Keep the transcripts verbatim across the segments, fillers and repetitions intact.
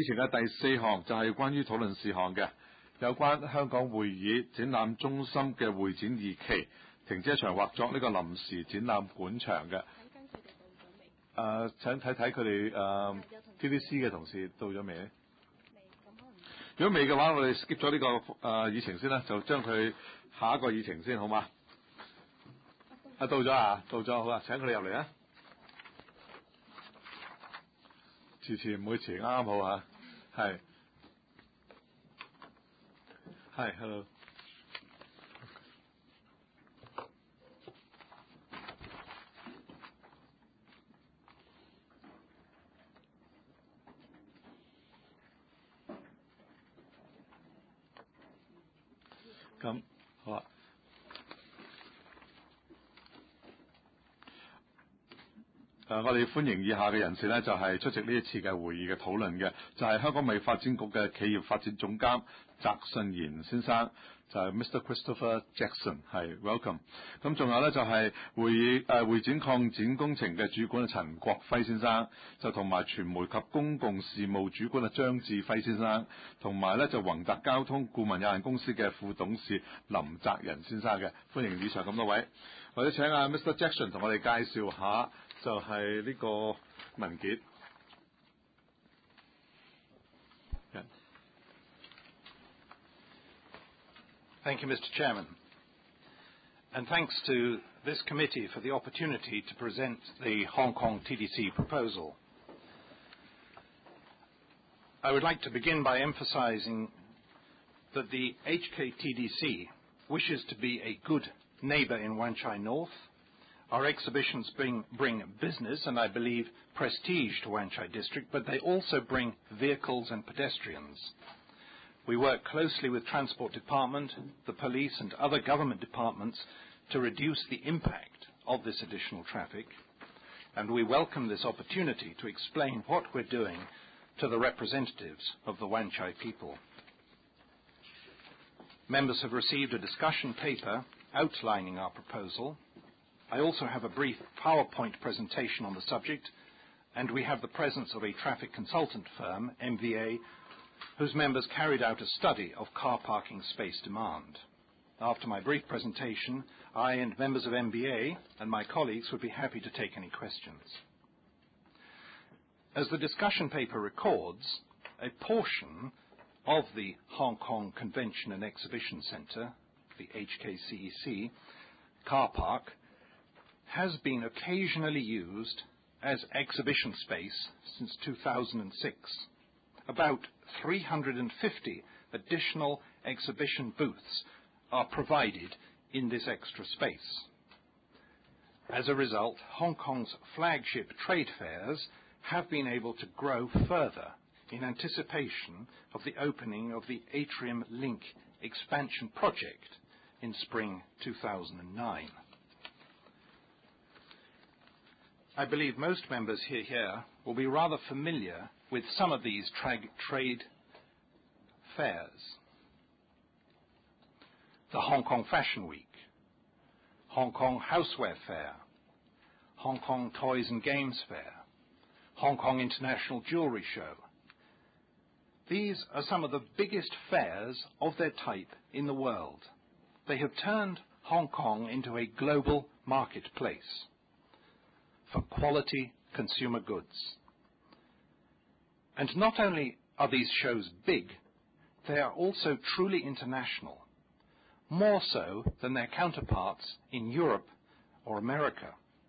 之前嘅第四項就係關於討論事項嘅，有關香港會議展覽中心嘅會展二期停車場劃作呢個臨時展覽館場嘅。誒，請睇睇佢哋誒 T D C 嘅同事到咗未？如果未嘅話，我哋 skip 咗呢個誒、呃、議程先啦，就將佢下一個議程先，好嗎？啊，到咗啊，到咗，好啊，請佢哋入嚟啊！遲遲唔會遲，啱啱好啊，係係 ，hello。咁好啊。誒，我哋歡迎以下嘅人士呢，就係、是、出席呢一次嘅會議嘅討論嘅，就係、是、香港貿易發展局嘅企業發展總監翟信賢先生，就係、是、Mister Christopher Jackson， 係 welcome。咁仲有呢，就係、是、會議誒、呃、會展擴展工程嘅主管陳國輝先生，就同埋傳媒及公共事務主管啊張志輝先生，同埋呢就宏達交通顧問有限公司嘅副董事林澤仁先生嘅，歡迎以上咁多位。或者請阿 Mister Jackson 同我哋介紹下。就係呢個文件。 Thank you, Mister Chairman. And thanks to this committee for the opportunity to present the Hong Kong T D C proposal. I would like to begin by emphasizing that the H K T D C wishes to be a good neighbor in Wan Chai North. Our exhibitions bring, bring business and, I believe, prestige to Wan Chai District, but they also bring vehicles and pedestrians. We work closely with Transport Department, the police and other government departments to reduce the impact of this additional traffic, and we welcome this opportunity to explain what we're doing to the representatives of the Wan Chai people. Members have received a discussion paper outlining our proposal. I also have a brief PowerPoint presentation on the subject, and we have the presence of a traffic consultant firm, M V A, whose members carried out a study of car parking space demand. After my brief presentation, I and members of M V A and my colleagues would be happy to take any questions. As the discussion paper records, a portion of the Hong Kong Convention and Exhibition Centre, the H K C E C, car park, has been occasionally used as exhibition space since two thousand six. About three hundred fifty additional exhibition booths are provided in this extra space. As a result, Hong Kong's flagship trade fairs have been able to grow further in anticipation of the opening of the Atrium Link expansion project in spring two thousand nine. I believe most members here, here will be rather familiar with some of these tra- trade fairs. The Hong Kong Fashion Week, Hong Kong Houseware Fair, Hong Kong Toys and Games Fair, Hong Kong International Jewellery Show. These are some of the biggest fairs of their type in the world. They have turned Hong Kong into a global marketplace for quality consumer goods. And not only are these shows big, they are also truly international, more so than their counterparts in Europe or America.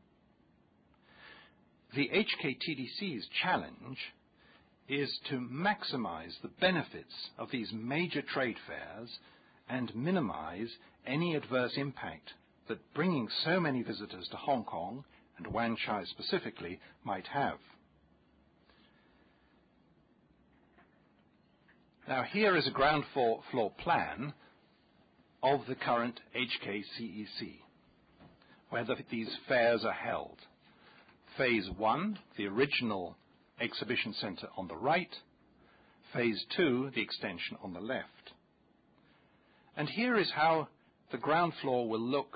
The H K T D C's challenge is to maximize the benefits of these major trade fairs and minimize any adverse impact that bringing so many visitors to Hong Kong and Wan Chai specifically might have. Now here is a ground floor, floor plan of the current H K C E C, where the, these fairs are held. Phase one, the original exhibition centre on the right. Phase two, the extension on the left. And here is how the ground floor will look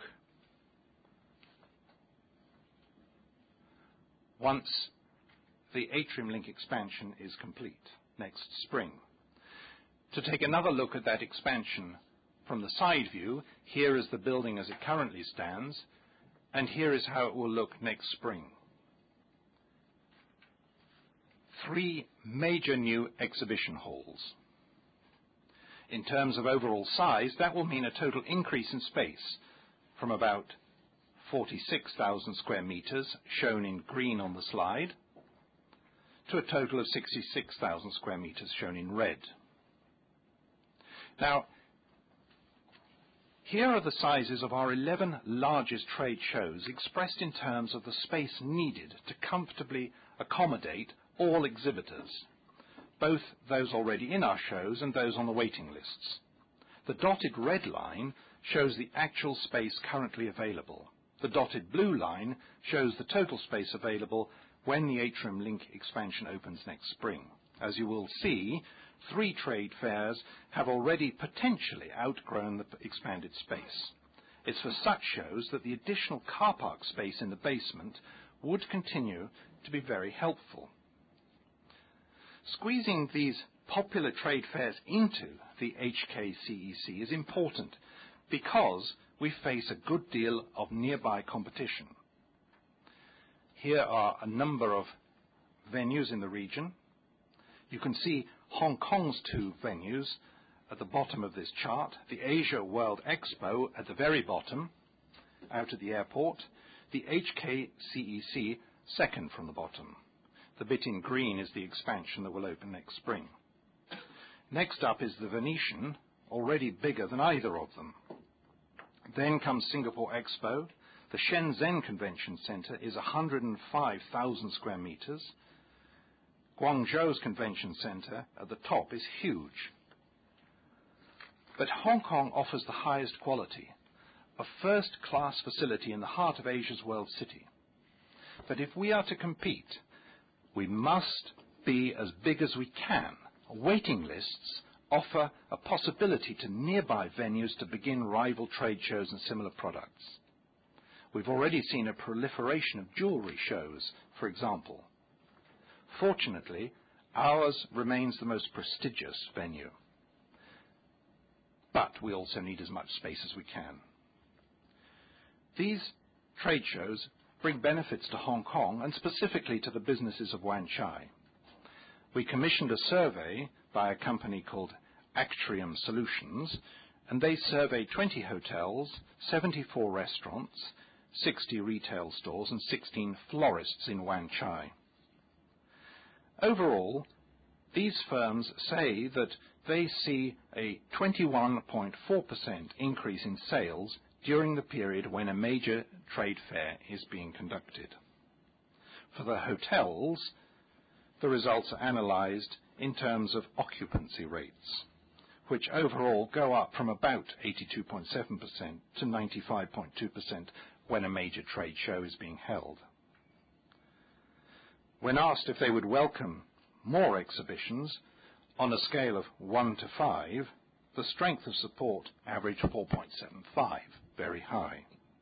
once the Atrium Link expansion is complete. next spring. To take another look at that expansion from the side view, here is the building as it currently stands, and here is how it will look next spring. Three major new exhibition halls. In terms of overall size, that will mean a total increase in space from about forty-six thousand square meters, shown in green on the slide, to a total of sixty-six thousand square meters, shown in red. Now, here are the sizes of our eleven largest trade shows expressed in terms of the space needed to comfortably accommodate all exhibitors, both those already in our shows and those on the waiting lists. The dotted red line shows the actual space currently available. The dotted blue line shows the total space available when the Atrium Link expansion opens next spring. As you will see, three trade fairs have already potentially outgrown the expanded space. It's for such shows that the additional car park space in the basement would continue to be very helpful. Squeezing these popular trade fairs into the H K C E C is important because we face a good deal of nearby competition. Here are a number of venues in the region. You can see Hong Kong's two venues at the bottom of this chart, the Asia World Expo at the very bottom, out at the airport, the H K C E C second from the bottom. The bit in green is the expansion that will open next spring. Next up is the Venetian, already bigger than either of them. Then comes Singapore Expo. The Shenzhen Convention Center is one hundred five thousand square meters. Guangzhou's Convention Center at the top is huge. But Hong Kong offers the highest quality, a first-class facility in the heart of Asia's World City. But if we are to compete, we must be as big as we can. Waiting lists offer a possibility to nearby venues to begin rival trade shows and similar products. We've already seen a proliferation of jewelry shows, for example. Fortunately, ours remains the most prestigious venue. But we also need as much space as we can. These trade shows bring benefits to Hong Kong and specifically to the businesses of Wan Chai. We commissioned a survey by a company called Actrium Solutions, and they surveyed twenty hotels, seventy-four restaurants, sixty retail stores, and sixteen florists in Wan Chai. Overall, these firms say that they see a twenty-one point four percent increase in sales during the period when a major trade fair is being conducted. For the hotels, the results are analyzed in terms of occupancy rates, which overall go up from about eighty-two point seven percent to ninety-five point two percent when a major trade show is being held. When asked if they would welcome more exhibitions, on a scale of one to five, the strength of support averaged four point seven five, very high.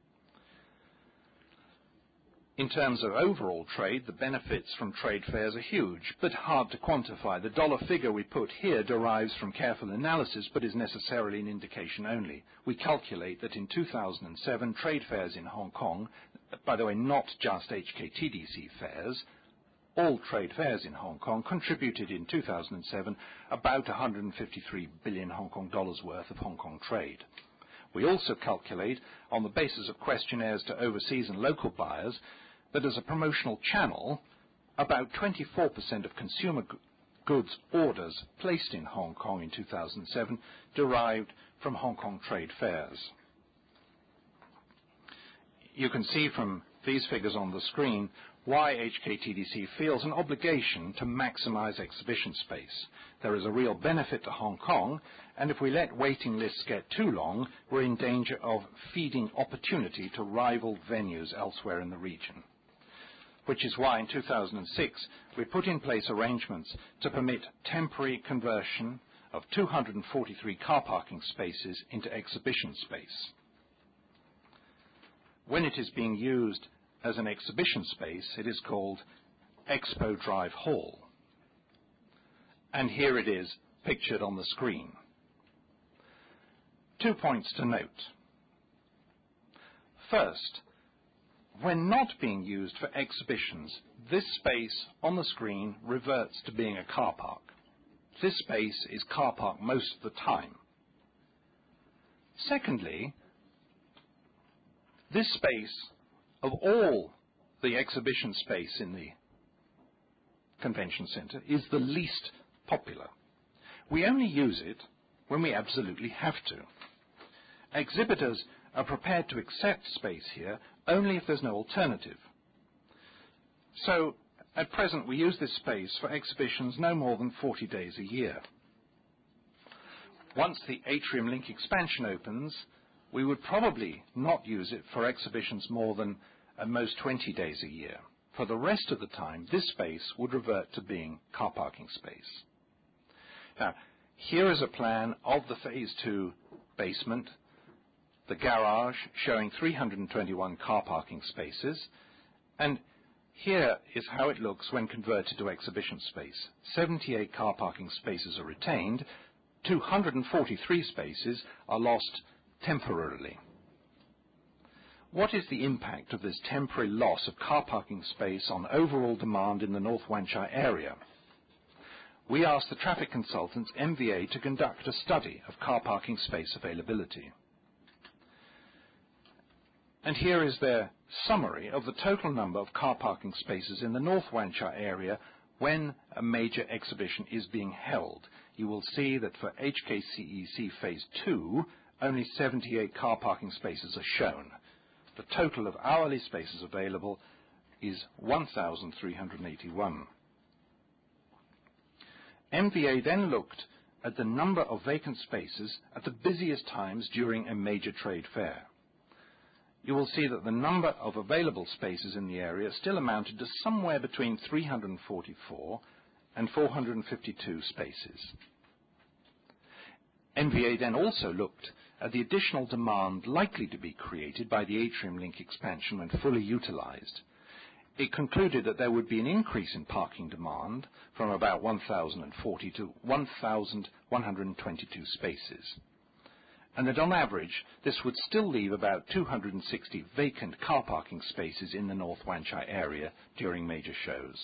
In terms of overall trade, the benefits from trade fairs are huge, but hard to quantify. The dollar figure we put here derives from careful analysis, but is necessarily an indication only. We calculate that in two thousand seven, trade fairs in Hong Kong, by the way, not just H K T D C fairs, all trade fairs in Hong Kong contributed in two thousand seven about one hundred fifty-three billion Hong Kong dollars worth of Hong Kong trade. We also calculate, on the basis of questionnaires to overseas and local buyers, that as a promotional channel, about twenty-four percent of consumer goods orders placed in Hong Kong in two thousand seven derived from Hong Kong trade fairs. You can see from these figures on the screen why H K T D C feels an obligation to maximize exhibition space. There is a real benefit to Hong Kong, and if we let waiting lists get too long, we're in danger of feeding opportunity to rival venues elsewhere in the region. Which is why in two thousand six we put in place arrangements to permit temporary conversion of two hundred forty-three car parking spaces into exhibition space. When it is being used as an exhibition space, it is called Expo Drive Hall. and here it is pictured on the screen. Two points to note. First, when not being used for exhibitions, this space on the screen reverts to being a car park. This space is car park most of the time. Secondly, this space, of all the exhibition space in the convention center, is the least popular. We only use it when we absolutely have to. Exhibitors are prepared to accept space here only if there's no alternative. So, at present, we use this space for exhibitions no more than forty days a year. Once the Atrium Link expansion opens, we would probably not use it for exhibitions more than at most twenty days a year. For the rest of the time, this space would revert to being car parking space. Now, here is a plan of the phase two basement, the garage showing three hundred twenty-one car parking spaces, and here is how it looks when converted to exhibition space. seventy-eight car parking spaces are retained, two hundred forty-three spaces are lost temporarily. What is the impact of this temporary loss of car parking space on overall demand in the North Wan Chai area? We asked the traffic consultants, M V A, to conduct a study of car parking space availability. And here is their summary of the total number of car parking spaces in the North Wan Chai area when a major exhibition is being held. You will see that for H K C E C Phase two, only seventy-eight car parking spaces are shown. The total of hourly spaces available is one thousand three hundred eighty-one. M V A then looked at the number of vacant spaces at the busiest times during a major trade fair. You will see that the number of available spaces in the area still amounted to somewhere between three hundred forty-four and four hundred fifty-two spaces. M V A then also looked at the additional demand likely to be created by the Atrium Link expansion when fully utilized. It concluded that there would be an increase in parking demand from about one thousand forty to one thousand one hundred twenty-two spaces, and that on average this would still leave about two hundred sixty vacant car parking spaces in the North Wan Chai area during major shows.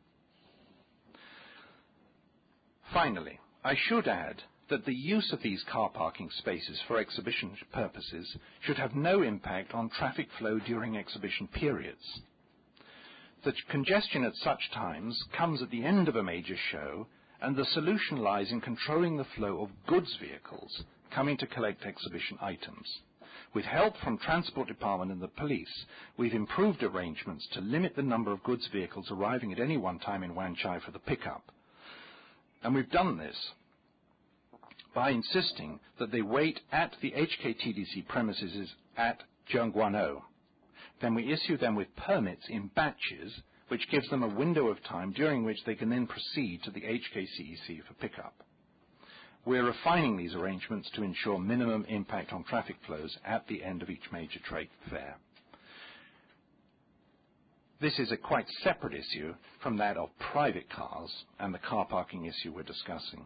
Finally, I should add that the use of these car parking spaces for exhibition purposes should have no impact on traffic flow during exhibition periods. The congestion at such times comes at the end of a major show, and the solution lies in controlling the flow of goods vehicles coming to collect exhibition items. With help from Transport Department and the police, we've improved arrangements to limit the number of goods vehicles arriving at any one time in Wan Chai for the pickup. And we've done this by insisting that they wait at the H K T D C premises at Tseung Kwan O. Then we issue them with permits in batches, which gives them a window of time during which they can then proceed to the H K C E C for pickup. We're refining these arrangements to ensure minimum impact on traffic flows at the end of each major trade fair. This is a quite separate issue from that of private cars and the car parking issue we're discussing.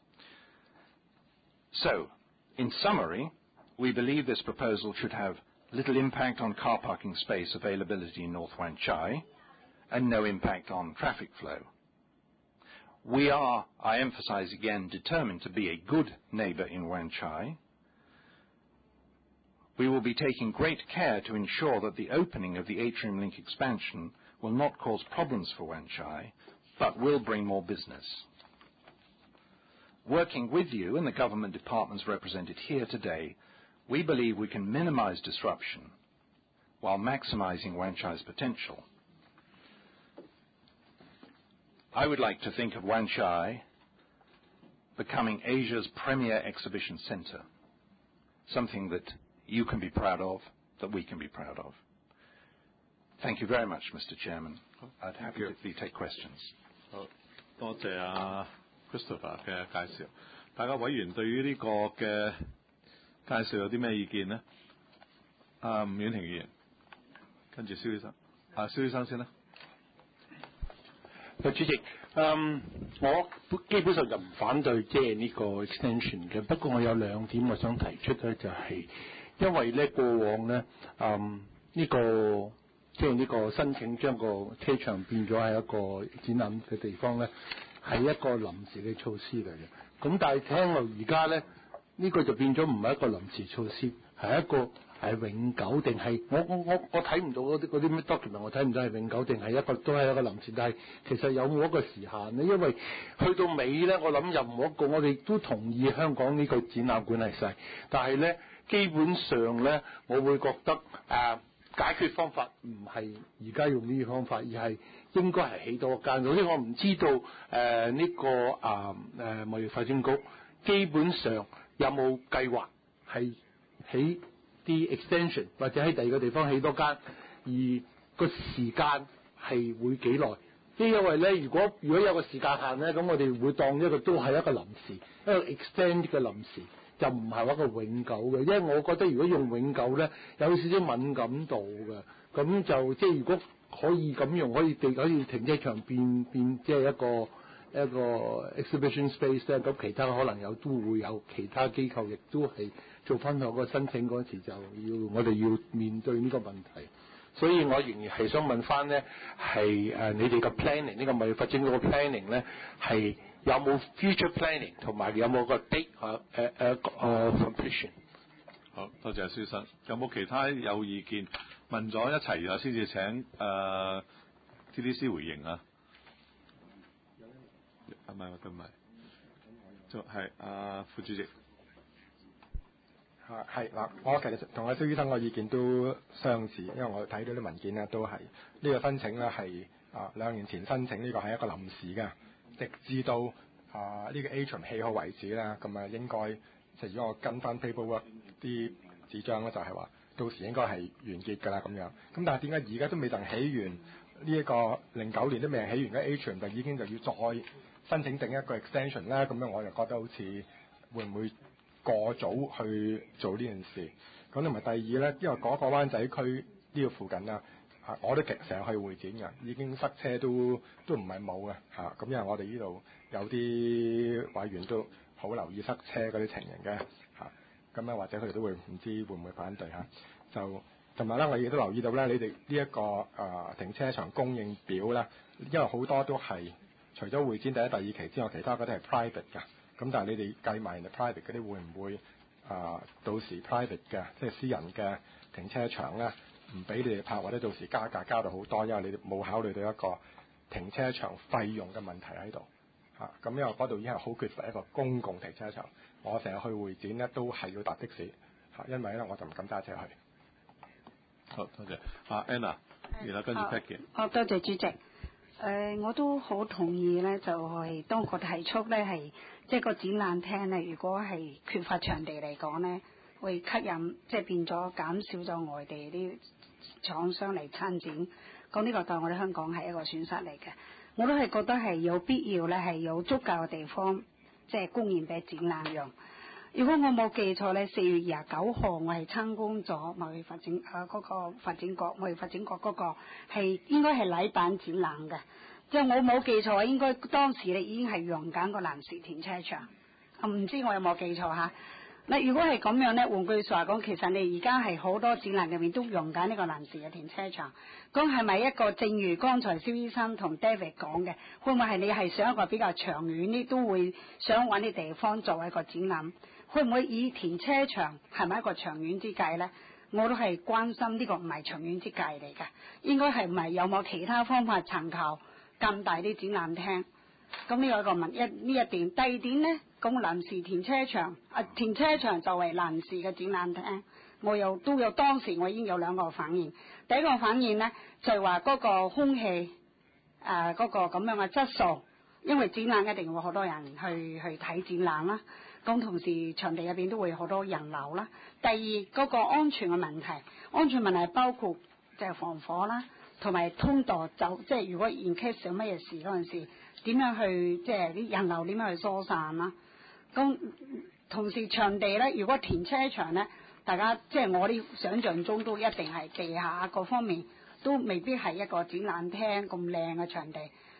So, in summary, we believe this proposal should have little impact on car parking space availability in North Wan Chai and no impact on traffic flow. We are, I emphasize again, determined to be a good neighbor in Wan Chai. We will be taking great care to ensure that the opening of the Atrium Link expansion will not cause problems for Wan Chai, but will bring more business. Working with you and the government departments represented here today, we believe we can minimize disruption while maximizing Wan Chai's potential. I would like to think of Wan Chai becoming Asia's premier exhibition center, something that you can be proud of, that we can be proud of. Thank you very much, Mister Chairman. I'd happily take questions. 好，多謝阿 Christopher 嘅介紹。大家委員對於呢個嘅介紹有啲咩意見呢？啊，吳婉婷議員，跟住蕭醫生，啊，蕭醫生先啦。 主席， 嗯，我基本上就唔反對即係呢個 extension 嘅，不過我有兩點我想提出咧，就係、是、因為咧過往咧，嗯呢、這個即係呢個申請將個車場變咗係一個展覽嘅地方咧，係一個臨時嘅措施嚟嘅。咁但係聽落而家咧，呢、這個就變咗唔係一個臨時措施，係一個係永久定係我我我我睇唔到嗰啲嗰啲咩 document， 我睇唔到係永久定係一個都係一個臨時，但係其實有冇一個時限咧？因為去到尾咧，我諗任何一個我哋都同意香港呢個展覽館係細，但係咧基本上咧，我會覺得誒、呃、解決方法唔係而家用呢啲方法，而係應該係起多間。所以我唔知道誒呢、呃這個啊誒貿易發展局基本上有冇計劃係起啲 extension 或者喺第二個地方起多間，而個時間係會幾耐？即係因為咧，如果如果有個時間限咧，咁我哋會當一個都係一個臨時，一個 extend 嘅臨時，就唔係話一個永久嘅。因為我覺得如果用永久咧，有少少敏感度嘅，咁就即係如果可以咁用，可以地可以停車場變變即係一個一個 exhibition space 咧，咁其他可能有都會有其他機構亦都係做翻嗰個申請嗰時就要我哋要面對呢個問題，所以我仍然係想問翻咧，係誒你哋嘅 planning 呢個貿易發展局嘅 planning 咧，係有冇 future planning 同埋有冇個 date 誒誒誒誒 completion？ 好多謝蕭生，有冇其他有意見問咗一齊啊？先至請誒、呃、T D C 回應啊？唔係，唔係，就係阿副主席。 係係嗱，我其實同阿蕭醫生個意見都相似，因為我睇到啲文件咧都係呢、呢個申請咧係啊兩年前申請呢個係一個臨時嘅，直至到啊呢、呢個 Atrium 起好為止啦。咁啊應該即係如果我跟翻 paperwork 啲紙張咧，就係話到時應該係完結㗎啦咁樣。咁但係點解而家都未曾起完呢一個零九年都未起完嘅 Atrium 就已經就要再申請整一個 extension 咧？咁樣我就覺得好似會唔會過早去做呢件事？咁同埋第二咧，因為嗰個灣仔區呢個附近啦，啊，我都成日去會展嘅，已經塞車都都唔係冇嘅嚇。咁因為我哋呢度有啲委員都好留意塞車嗰啲情形嘅嚇。咁啊，或者佢哋都會唔知會唔會反對嚇？就同埋咧，我亦都留意到咧，你哋呢一個啊、呃、停車場供應表咧，因為好多都係除咗會展第一、第二期之外，其他嗰啲係 private 㗎。咁但係你哋計埋人哋 private 嗰啲會唔會啊、呃？到時 private 嘅即係私人嘅停車場咧，唔俾你哋泊，或者到時加價加到好多，因為你哋冇考慮到一個停車場費用嘅問題喺度嚇。咁、啊、因為嗰度已經係好缺乏一個公共停車場，我成日去會展咧都係要搭的士嚇、啊，因為咧我就唔敢揸車去。 好多謝阿 Anna，然後跟住 Peggy。 好多謝主席。誒、呃，我都好同意咧，就係、是、當局提出咧係即係個展覽廳咧，如果係缺乏場地嚟講咧，會吸引即係變咗減少咗外地啲廠商嚟參展，咁呢個對我哋香港係一個損失嚟嘅。我都係覺得係有必要咧，係有足夠嘅地方即係供應俾展覽用。如果我冇記錯咧，四月廿九號我係參觀咗貿易發展啊嗰、那個發展局貿易發展局嗰個係應該係禮辦展覽嘅，即係我冇記錯，應該當時咧已經係用緊個臨時停車場，啊唔知我有冇記錯嚇？嗱，如果係咁樣咧，換句話講，其實你而家係好多展覽入面都用緊呢個臨時嘅停車場，咁係咪一個正如剛才蕭醫生同 David 講嘅，會唔會係你係想一個比較長遠啲，都會想揾啲地方作為一個展覽？會唔會以停車場係咪一個長遠之計呢？我都係關心呢個唔係長遠之計嚟㗎，應該係唔係有冇其他方法尋求咁大啲展覽廳？咁呢個一個問一呢一點，第二點呢，咁臨時停車場啊，停車場作為臨時嘅展覽廳，我又都有當時我已經有兩個反應。第一個反應呢，就係話嗰個空氣誒嗰、呃嗰個咁樣嘅質素，因為展覽一定會好多人去去睇展覽啦。咁同時場地入邊都會好多人流啦。第二嗰、那個安全嘅問題，安全問題包括就係防火啦，同埋通道就即係如果 in case 有乜嘢事嗰陣時，點樣去即係啲人流點樣去疏散啦。咁同時場地咧，如果停車場咧，大家即係我啲想像中都一定係地下各方面都未必係一個展覽廳咁靚嘅場地。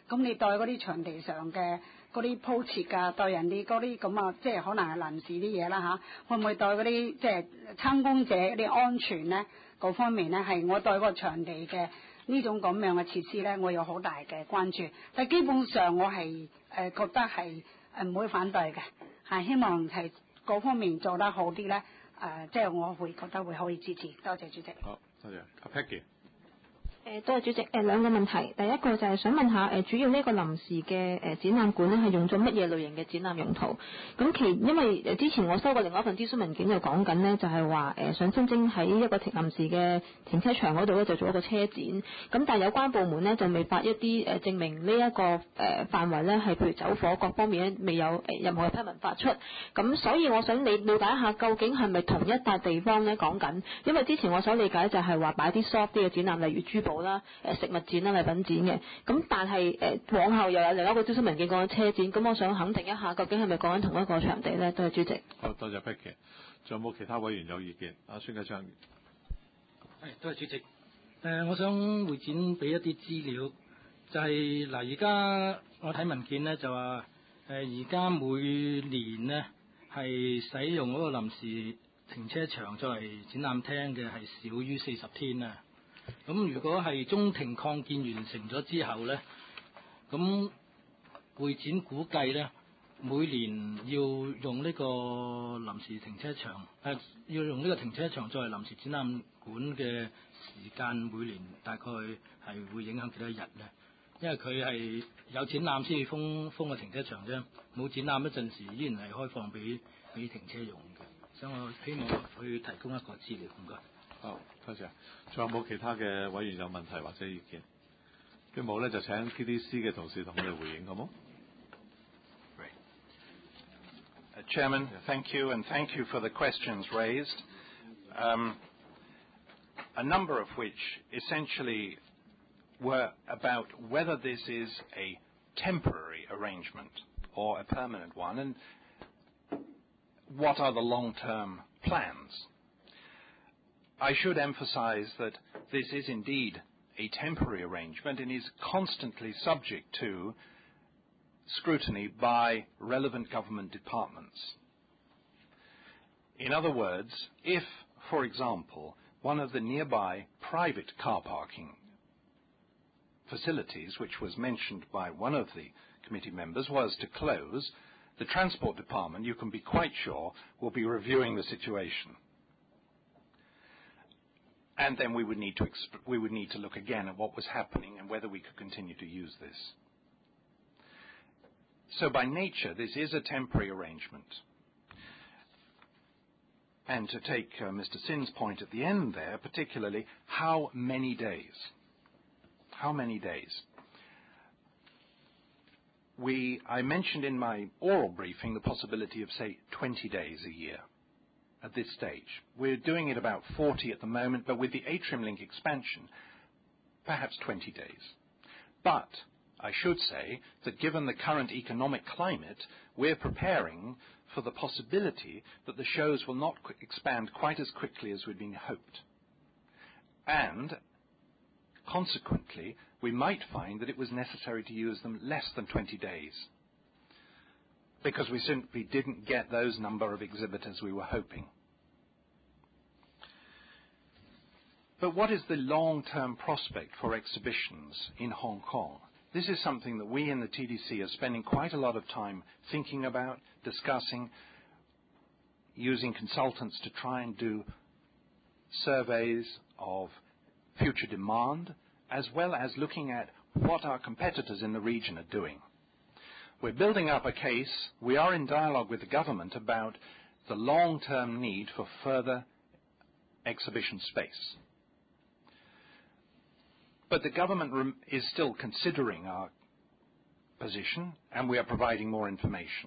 咁你對嗰啲場地上嘅嗰啲鋪設啊，對人哋嗰啲咁啊，即係可能係臨時啲嘢啦嚇，會唔會對嗰啲即係參觀者啲安全咧嗰方面咧，係我對個場地嘅呢種咁樣嘅設施咧，我有好大嘅關注。但基本上我係誒、呃、覺得係誒唔會反對嘅，係希望係嗰方面做得好啲咧。誒、呃，即係我會覺得會可以支持。多謝主席。 好，多謝。阿 Peggy。 誒，多謝主席。誒、呃、兩個問題，第一個就係想問下誒、呃，主要呢個臨時嘅誒、呃、展覽館咧係用咗乜嘢類型嘅展覽用途？咁其因為誒之前我收過另外一份諮詢文件就講緊呢，就係話誒想真正喺一個停臨時嘅停車場嗰度咧就做一個車展。咁但係有關部門呢，就未發一啲誒、呃、證明呢、這、一個誒、呃、範圍咧係譬如走火各方面咧未有誒、呃、任何嘅批文發出。咁所以我想你了解一下究竟係咪同一笪地方咧講緊？因為之前我所理解就係話擺啲 soft 啲嘅展覽，例如珠寶啦、誒食物展啦、禮品展嘅，咁但係誒往後又有另一個諮詢文件講緊車展，咁我想肯定一下，究竟係咪講緊同一個場地咧？多謝主席。 好，多謝 Becky。仲有冇其他委員有意見？阿孫繼昌。 係，多謝主席。誒、呃，我想會展俾一啲資料，就係、是、嗱，而家我睇文件咧就話誒，而家每年呢係使用嗰個臨時停車場作為展覽廳嘅係少於四十天啊。咁如果係中庭擴建完成咗之後咧，咁會展估計咧每年要用呢個臨時停車場，誒、呃、要用呢個停車場作為臨時展覽館嘅時間，每年大概係會影響幾多日咧？因為佢係有展覽先至封封個停車場啫，冇展覽嗰陣時依然係開放俾俾停車用嘅，所以我希望去提供一個資料，唔該。 好，多謝。仲有冇其他嘅委員有問題或者意見？如果冇咧，就請 T D C 嘅同事同我哋回應，好冇？ Uh, Chairman, thank you, and thank you for the questions raised, um, a number of which essentially were about whether this is a temporary arrangement or a permanent one, and what are the long-term plans. I should emphasize that this is indeed a temporary arrangement and is constantly subject to scrutiny by relevant government departments. In other words, if, for example, one of the nearby private car parking facilities, which was mentioned by one of the committee members, was to close, the Transport Department, you can be quite sure, will be reviewing the situation. And then we would need to exp- we would need to look again at what was happening and whether we could continue to use this. So by nature, this is a temporary arrangement. And to take uh, Mister Sin's point at the end there, particularly, how many days? How many days? We, I mentioned in my oral briefing the possibility of, say, twenty days a year at this stage. We're doing it about forty at the moment, but with the Atrium Link expansion, perhaps twenty days. But I should say that given the current economic climate, we're preparing for the possibility that the shows will not qu- expand quite as quickly as we'd been hoped. And consequently, we might find that it was necessary to use them less than twenty days, because we simply didn't get those number of exhibitors we were hoping. But what is the long-term prospect for exhibitions in Hong Kong? This is something that we in the T D C are spending quite a lot of time thinking about, discussing, using consultants to try and do surveys of future demand, as well as looking at what our competitors in the region are doing. We're building up a case. We are in dialogue with the government about the long-term need for further exhibition space. But the government rem- is still considering our position, and we are providing more information.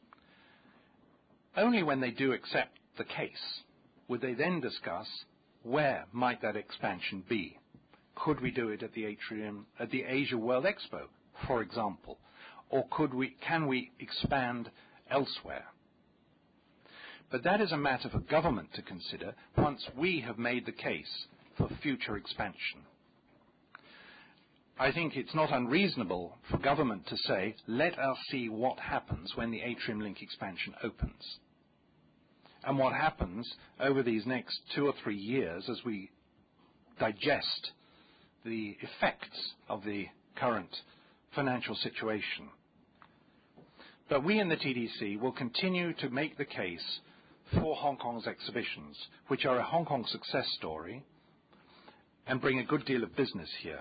Only when they do accept the case would they then discuss where might that expansion be. Could we do it at the atrium, at the Asia World Expo, for example? Or could we, can we expand elsewhere? But that is a matter for government to consider once we have made the case for future expansion. I think it's not unreasonable for government to say, let us see what happens when the Atrium Link expansion opens. And what happens over these next two or three years as we digest the effects of the current financial situation. But we in the T D C will continue to make the case for Hong Kong's exhibitions, which are a Hong Kong success story and bring a good deal of business here.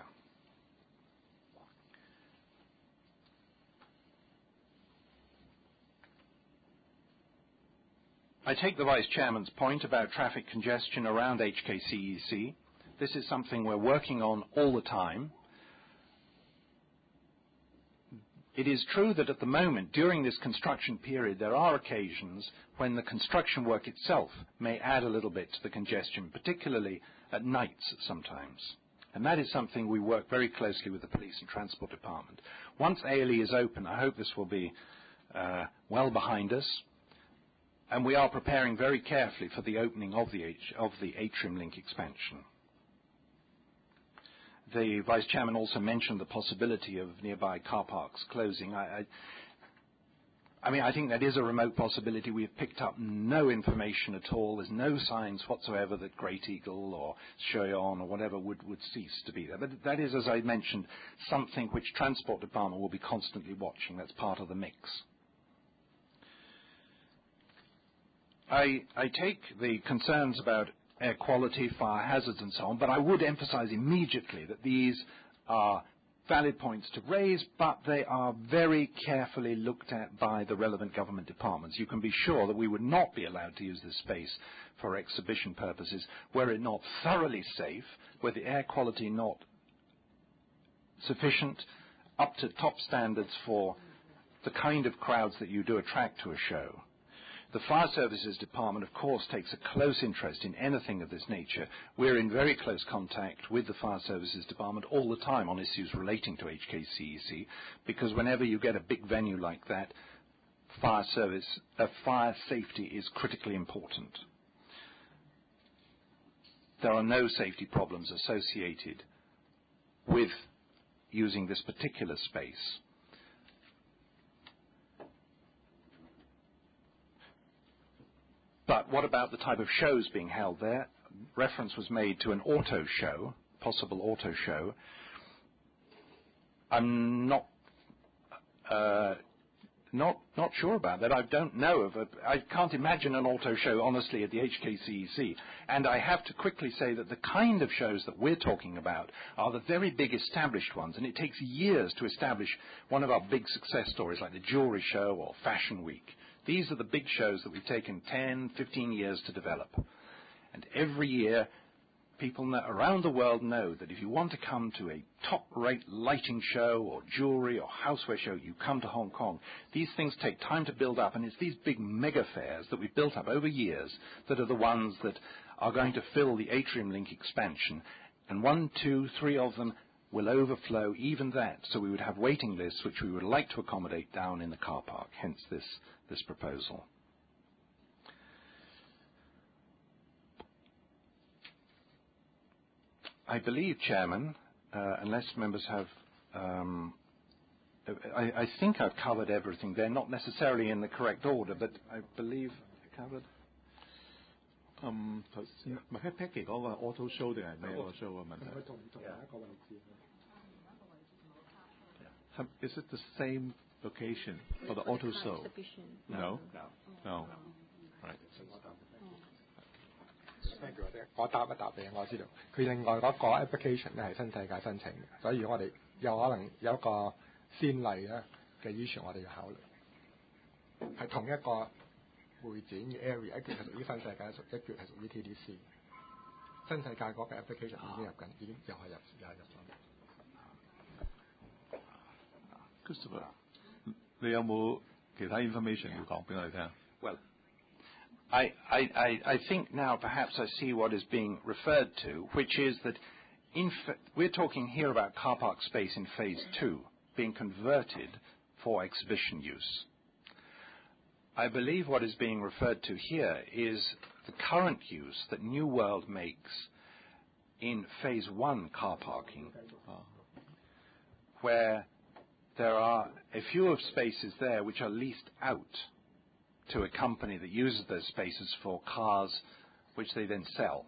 I take the Vice Chairman's point about traffic congestion around H K C E C. This is something we're working on all the time. It is true that at the moment, during this construction period, there are occasions when the construction work itself may add a little bit to the congestion, particularly at nights sometimes. And that is something we work very closely with the Police and Transport Department. Once A L E is open, I hope this will be uh, well behind us. And we are preparing very carefully for the opening of the, H, of the Atrium Link expansion. The Vice Chairman also mentioned the possibility of nearby car parks closing. I, I, I mean, I think that is a remote possibility. We have picked up no information at all. There's no signs whatsoever that Great Eagle or Shuiyan or whatever would, would cease to be there. But that is, as I mentioned, something which Transport Department will be constantly watching. That's part of the mix. I, I take the concerns about air quality, fire hazards and so on, but I would emphasize immediately that these are valid points to raise, but they are very carefully looked at by the relevant government departments. You can be sure that we would not be allowed to use this space for exhibition purposes were it not thoroughly safe, were the air quality not sufficient, up to top standards for the kind of crowds that you do attract to a show. The Fire Services Department, of course, takes a close interest in anything of this nature. We're in very close contact with the Fire Services Department all the time on issues relating to H K C E C, because whenever you get a big venue like that, fire service, uh, fire safety is critically important. There are no safety problems associated with using this particular space. But what about the type of shows being held there? Reference was made to an auto show, possible auto show. I'm not uh, not not sure about that. I don't know of a. I can't imagine an auto show, honestly, at the H K C E C. And I have to quickly say that the kind of shows that we're talking about are the very big established ones, and it takes years to establish one of our big success stories, like the Jewelry Show or Fashion Week. These are the big shows that we've taken ten, fifteen years to develop. And every year, people know, around the world know that if you want to come to a top-rate lighting show or jewelry or houseware show, you come to Hong Kong. These things take time to build up, and it's these big mega fairs that we've built up over years that are the ones that are going to fill the Atrium Link expansion. And one, two, three of them will overflow even that. So we would have waiting lists which we would like to accommodate down in the car park, hence this, this proposal. I believe, Chairman, uh, unless members have, um, I, I think I've covered everything. They're not necessarily in the correct order, but I believe I covered. Um, 頭先唔係 Peggy 講話 auto show 定係咩個 show 嘅問題？ 佢同同一個位置。 Is it the same location for the auto show? No. No. No. Right. Thank you，我答一答你，我知道佢另外嗰個 application 咧係新世界申請嘅，所以我哋有可能有一個先例咧嘅 issue，我哋要考慮係同一個會展嘅 area， 一橛係屬於新世界，一橛係屬於 T D C。新世界嗰個 application 已經入緊，已經又係入又係入咗。 Christopher，你有冇其他 information 要講俾我哋聽 Well, I, I, I, I think now perhaps I see what is being referred to, which is that in fa- we're talking here about car park space in phase two being converted for exhibition use. I believe what is being referred to here is the current use that New World makes in phase one car parking. where there are a few of spaces there which are leased out to a company that uses those spaces for cars which they then sell.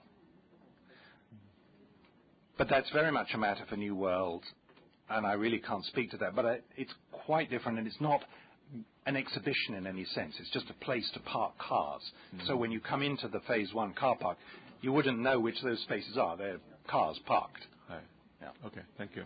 But that's very much a matter for New World, and I really can't speak to that. But I, it's quite different, and it's not an exhibition in any sense. It's just a place to park cars. Mm-hmm. So when you come into the Phase One car park, you wouldn't know which those spaces are. They're cars parked. Right. Yeah. Okay. Thank you.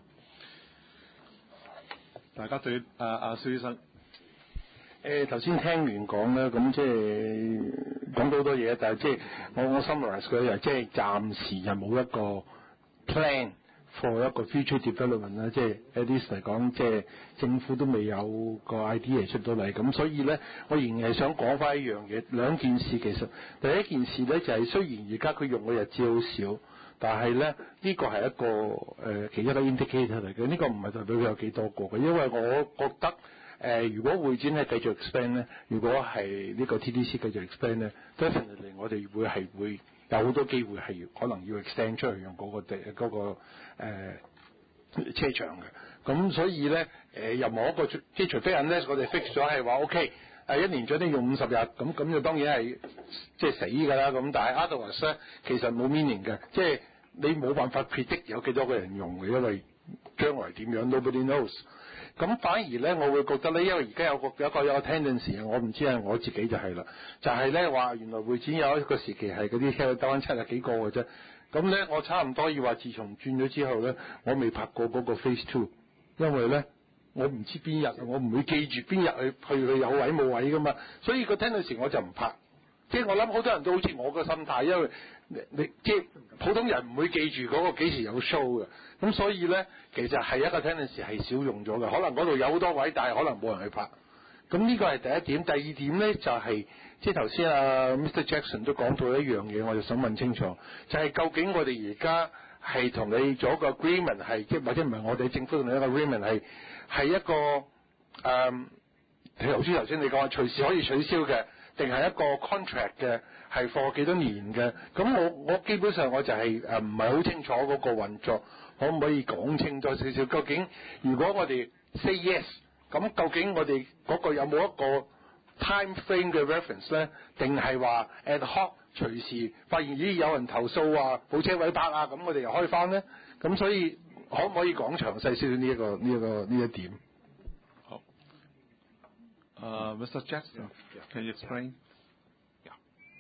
大家對啊啊蕭醫生， 誒頭先聽完講咧，咁即係講到好多嘢，但係即係我我 summarize 佢就即係暫時就冇一個 plan for 一個 future development 啦，即係 at least 嚟講，即係政府都未有個 idea 出到嚟，咁所以咧，我仍然係想講翻一樣嘢，兩件事其實第一件事咧就係、是、雖然而家佢用嘅日子好少。但係咧，呢、這個係一個誒、呃、其中一個 indicator 嚟嘅，呢、這個唔係代表佢有幾多個嘅，因為我覺得誒、呃，如果會展係繼續 expand 咧，如果係呢個 T D C 繼續 expand 咧 ，definitely 我哋會係會有好多機會係可能要 extend 出去用嗰個地嗰、那個誒、呃、車場嘅，咁所以咧誒、呃、任何一個即係除非 unless 我哋 fix 咗係話 OK。誒一年最多用五十日，咁咁就當然係即係死㗎啦。咁但係 otherwise 咧，其實冇 meaning 嘅，即係你冇辦法 predict 有幾多個人用嘅，因為將來點樣 nobody knows。咁反而咧，我會覺得咧，因為而家有個有一個有個 tendency，我唔知係我自己就係啦，就係咧話原來會展有一個時期係嗰啲車得翻七十幾個嘅啫。咁咧，我差唔多要話，自從轉咗之後咧，我未拍過嗰個 phase two， 因為咧。我唔知邊日，我唔會記住邊日去去去有位冇位噶嘛，所以個 tendency 我就唔拍。即係我諗好多人都好似我個心態，因為你你即係普通人唔會記住嗰個幾時有 show 嘅，咁所以咧其實係一個 tendency 係少用咗嘅，可能嗰度有好多位，但係可能冇人去拍。咁呢個係第一點，第二點咧就係、是、即係頭先啊 Mister Jackson 都講到一樣嘢，我就想問清楚，就係、是、究竟我哋而家係同你做一個 agreement 係，即或者唔係我哋政府同你一個 agreement 係。係一個誒，頭先頭先你講話隨時可以取消嘅，定係一個 contract 嘅，係 for 幾多年嘅？咁我我基本上我就係誒唔係好清楚嗰個運作，可唔可以講清楚少少？究竟如果我哋 say yes， 咁究竟我哋嗰個有冇一個 time frame 嘅 reference 咧？定係話 ad hoc 隨時發現咦有人投訴話冇車位泊啊，咁我哋又開翻咧？咁所以。可唔可以講詳細少少呢一個呢一個呢一點？ 好，誒 Mister Jackson, can you explain? Yeah.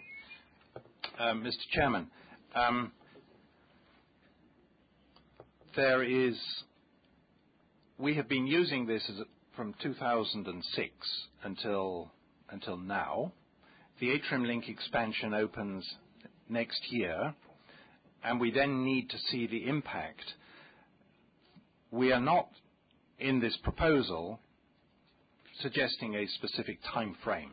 Uh, Mister Chairman, um, there is. We have been using this as a, from two thousand six until until now. The Atrium Link expansion opens next year, and we then need to see the impact. We are not, in this proposal, suggesting a specific time frame.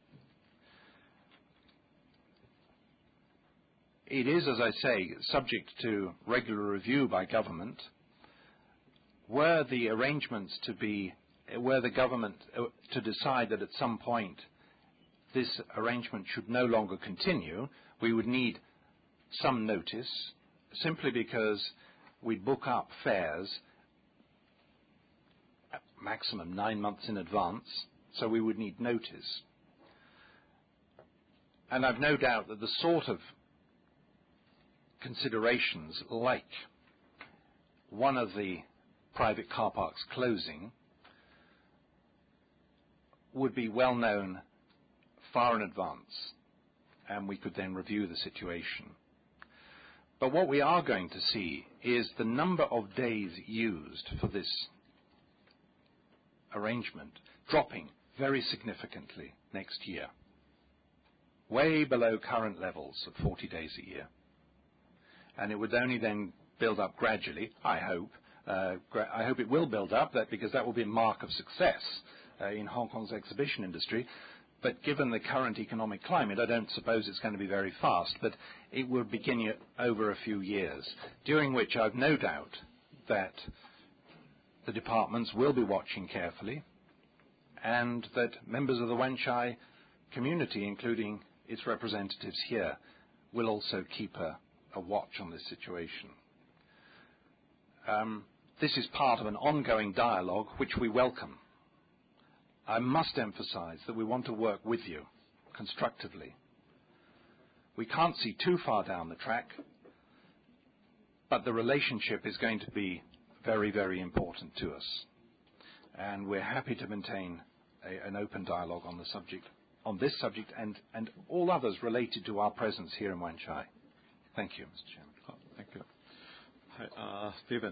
It is, as I say, subject to regular review by government. Were the arrangements to be, were the government to decide that at some point this arrangement should no longer continue, we would need some notice, simply because we book up fares maximum nine months in advance, so we would need notice. And I've no doubt that the sort of considerations like one of the private car parks closing would be well known far in advance, and we could then review the situation. But what we are going to see is the number of days used for this arrangement dropping very significantly next year, way below current levels of forty days a year. And it would only then build up gradually, I hope. Uh, gra- I hope it will build up, that because that will be a mark of success uh, in Hong Kong's exhibition industry. But given the current economic climate, I don't suppose it's going to be very fast, but it will begin over a few years, during which I've no doubt that the departments will be watching carefully, and that members of the Wan Chai community, including its representatives here, will also keep a, a watch on this situation. Um, this is part of an ongoing dialogue which we welcome. I must emphasize that we want to work with you constructively. We can't see too far down the track, but the relationship is going to be very, very important to us. And we're happy to maintain a, an open dialogue on the subject, on this subject and, and all others related to our presence here in Wan Chai. Thank you, Mister Chairman. Oh, thank you. Hi, uh, Stephen.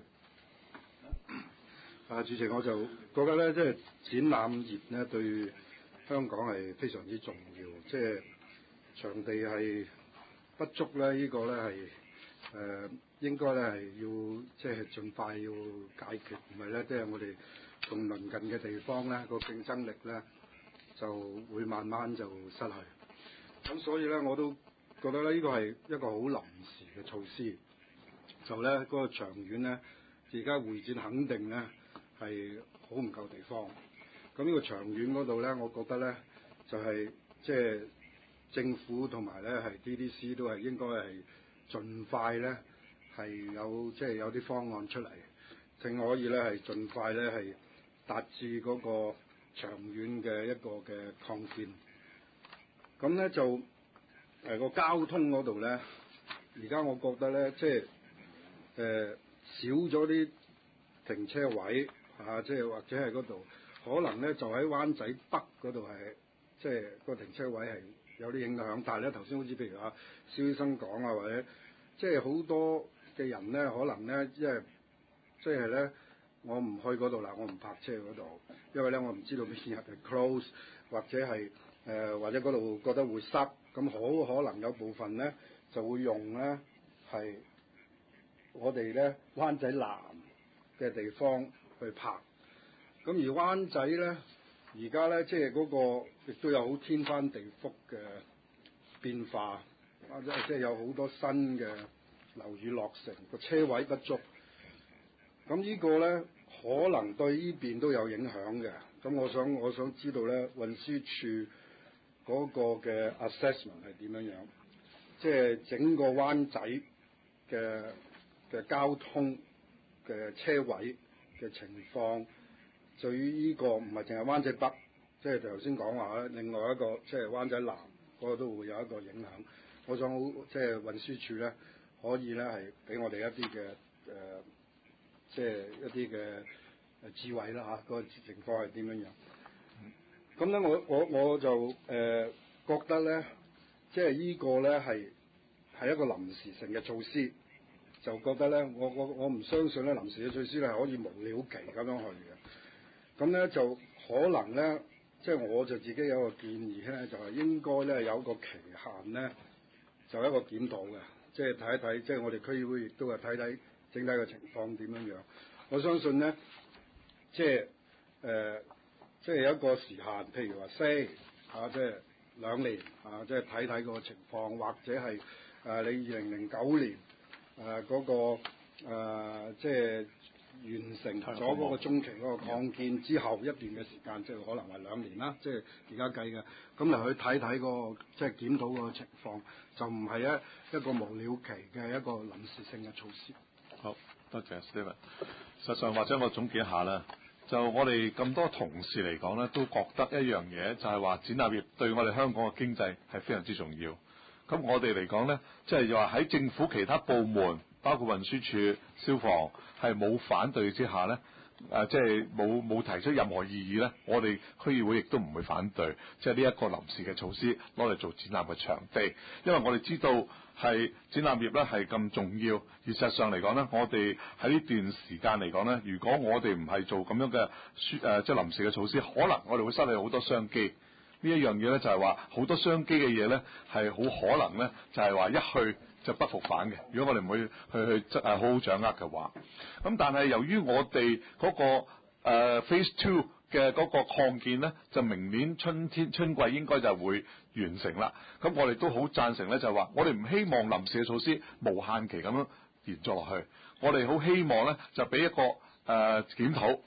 啊，主席，我就覺得咧，即係展覽業咧對香港係非常之重要，即係場地係不足咧，呢、這個咧係誒應該咧係要即係盡快要解決，唔係咧即係我哋同鄰近嘅地方咧個競爭力咧就會慢慢就失去。咁所以咧我都覺得咧呢、這個係一個好臨時嘅措施，就咧嗰、那個長遠咧而家會展肯定咧。係好唔夠地方，咁呢個長遠嗰度咧，我覺得咧就係即係政府同埋咧係 D D C 都係應該係盡快咧係有即係、就是、有啲方案出嚟，正可以咧係盡快咧係達至嗰個長遠嘅一個嘅擴建。咁咧就誒個交通嗰度咧，而家我覺得咧即係誒少咗啲停車位。啊，即係或者係嗰度，可能咧就喺灣仔北嗰度係，即係個停車位係有啲影響。但係咧頭先好似譬如啊，蕭醫生講啊，或者即係好多嘅人咧，可能咧即係即係咧，我唔去嗰度啦，我唔泊車嗰度，因為咧我唔知道邊日係 close， 或者係誒、呃、或者嗰度覺得會塞，咁好可能有部分咧就會用咧係我哋咧灣仔南嘅地方。去拍，咁而灣仔咧，而家咧即係嗰個亦都有好天翻地覆嘅變化，或者即係有好多新嘅樓宇落成，個車位不足，咁呢個咧可能對呢邊都有影響嘅。咁我想我想知道咧，運輸處嗰個嘅 assessment 係點樣樣，即係整個灣仔嘅嘅交通嘅車位嘅情況，對於呢個唔係淨係灣仔北，即係頭先講話咧，另外一個即係灣仔南嗰個都會有一個影響。我想即係運輸署咧，可以咧係俾我哋一啲嘅誒，即係一啲嘅智慧啦嚇，嗰個情況係點樣樣。咁咧，我我我就誒、呃、覺得咧，即係呢個咧係係一個臨時性嘅措施。就覺得咧，我我我唔相信咧，臨時嘅措施咧係可以無了期咁樣去嘅。咁咧就可能咧，即係我就自己有個建議咧，就係應該咧有個期限咧，就一個檢討嘅，即係睇一睇，即係我哋區議會亦都係睇睇整體嘅情況點樣樣。我相信咧，即係誒、呃，即係有一個時限，譬如話四啊，即係兩年啊，即係睇睇個情況，或者係誒、呃、你二零零九年。誒嗰、呃那個、呃、即係完成咗嗰個中期嗰個擴建之後一段嘅時間，即係可能係兩年啦，即係而家計嘅。咁嚟去睇睇嗰個即係檢討嗰個情況，就唔係一一個無了期嘅一個臨時性嘅措施。 好，多謝 Stephen。實際上或者我總結一下啦，就我哋咁多同事嚟講咧，都覺得一樣嘢，就係話展覽業對我哋香港嘅經濟係非常之重要。咁我哋嚟講咧，即係話喺政府其他部門，包括運輸署、消防，係冇反對之下咧，誒即係冇冇提出任何異議咧，我哋區議會亦都唔會反對，即係呢一個臨時嘅措施攞嚟做展覽嘅場地，因為我哋知道係展覽業咧係咁重要，而實際上嚟講咧，我哋喺呢段時間嚟講咧，如果我哋唔係做咁樣嘅誒即係臨時嘅措施，可能我哋會失去好多商機。呢一樣嘢咧就係話好多商機嘅嘢咧係好可能咧就係話一去就不復返嘅。如果我哋唔會去去誒好好掌握嘅話，咁但係由於我哋嗰個誒 Phase Two 嘅嗰個擴建咧，就明年春天春季應該就會完成啦。咁我哋都好贊成咧，就係話我哋唔希望臨時嘅措施無限期咁樣延續落去。我哋好希望咧就俾一個誒檢討。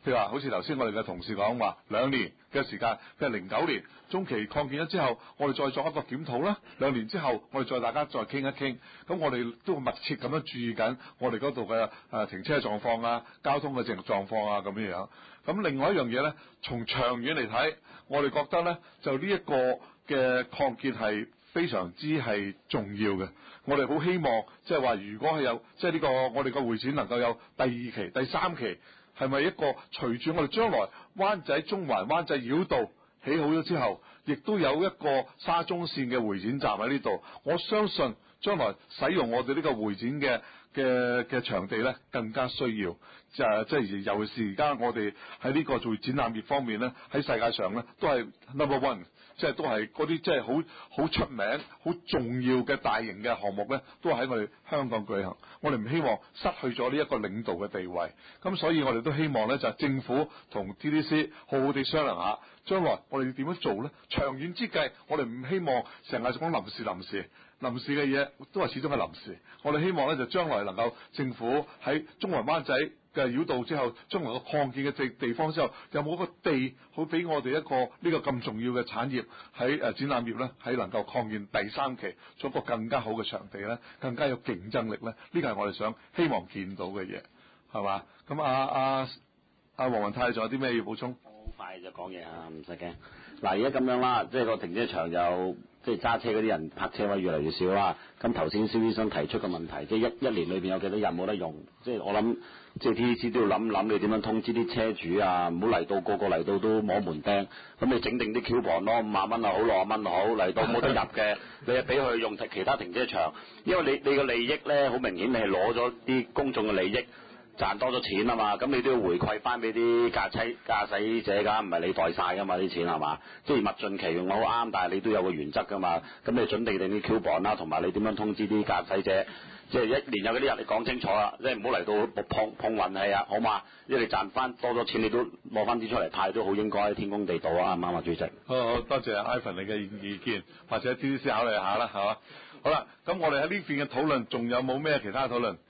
譬如話，好似頭先我哋嘅同事講話兩年嘅時間，譬如零九年中期擴建咗之後，我哋再作一個檢討啦。兩年之後，我哋再大家再傾一傾。咁我哋都會密切咁樣注意緊我哋嗰度嘅誒停車嘅狀況啊、交通嘅正狀況啊咁樣樣。咁另外一樣嘢咧，從長遠嚟睇，我哋覺得咧就呢一個嘅擴建係非常之係重要嘅。我哋好希望即係話，如果係有即係呢個我哋個會展能夠有第二期、第三期，係咪一個隨住我哋將來灣仔中環、灣仔繞道起好咗之後，亦都有一個沙中線嘅會展站喺呢度？我相信將來使用我哋呢個會展嘅嘅嘅場地咧，更加需要。就即係尤其是而家我哋喺呢個做展覽業方面咧，喺世界上咧都係 number one，即係都係嗰啲即係好好出名、好重要嘅大型嘅項目咧，都喺我哋香港舉行。我哋唔希望失去咗呢一個領導嘅地位。咁所以我哋都希望咧，就係政府同 T D C 好好地商量下，將來我哋要點樣做咧？長遠之計，我哋唔希望成日講臨時臨時。臨時嘅嘢都係始終係臨時，我哋希望咧就將來能夠政府喺中環灣仔嘅繞道之後，將來個擴建嘅地地方之後，有冇一個地好俾我哋一個呢個咁重要嘅產業喺誒展覽業咧，喺能夠擴建第三期，做一個更加好嘅場地咧，更加有競爭力咧，呢個係我哋想希望見到嘅嘢，係嘛？咁啊啊啊黃雲泰仲有啲咩要補充？ 好快就講嘢啊，唔使驚。嗱，而家咁樣啦，即係個停車場又即係揸車嗰啲人泊車位越嚟越少啦。咁頭先蕭醫生提出嘅問題，即係一一年裏邊有幾多日冇得用？即係我諗，即係 T D C 都要諗諗你點樣通知啲車主啊，唔好嚟到個個嚟到都摸門釘。咁你整定啲 coupon咯，五萬蚊又好，六萬蚊又好，嚟到冇得入嘅，你係俾佢用其他停車場，因為你你個利益咧好明顯，你係攞咗啲公眾嘅利益。賺多咗錢啊嘛，咁你都要回饋翻俾啲駕駛駕駛者㗎，唔係你袋晒㗎嘛啲錢係嘛？即係物盡其用好啱，但係你都有個原則㗎嘛。咁你準備定啲 coupon 啦，同埋你點樣通知啲駕駛者？即係一年有嗰啲日，你講清楚啦，即係唔好嚟到碰碰運氣啊，好嘛？因為你賺翻多咗錢，你都攞翻啲出嚟派都好應該，天公地道啊，啱唔啱啊，主席？ 好好多謝 Ivan 你嘅意見，或者 T D C 考慮下啦，係嘛？好啦，咁我哋喺呢邊嘅討論，仲有冇咩其他討論？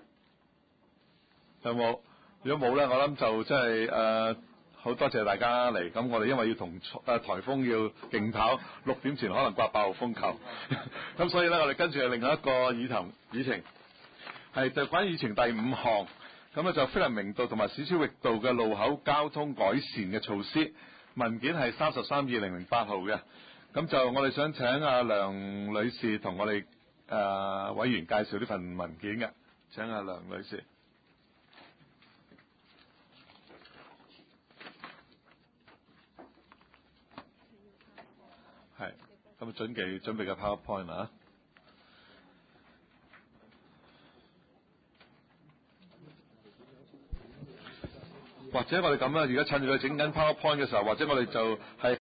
有冇？如果冇咧，我諗就即係誒好多謝大家嚟。咁我哋因為要同誒颱風要競跑，六點前可能刮八號風球，咁所以咧我哋跟住係另外一個議題議程，係就關於議程第五項。咁咧就菲林明道同埋史超域道嘅路口交通改善嘅措施，文件係三十三二零零八號嘅。咁就我哋想請阿梁女士同我哋誒、呃、委員介紹呢份文件嘅。請阿梁女士。係，咁準備準備嘅 PowerPoint 啊，或者我哋咁啦，而家趁住佢整緊 PowerPoint 嘅時候，或者我哋就係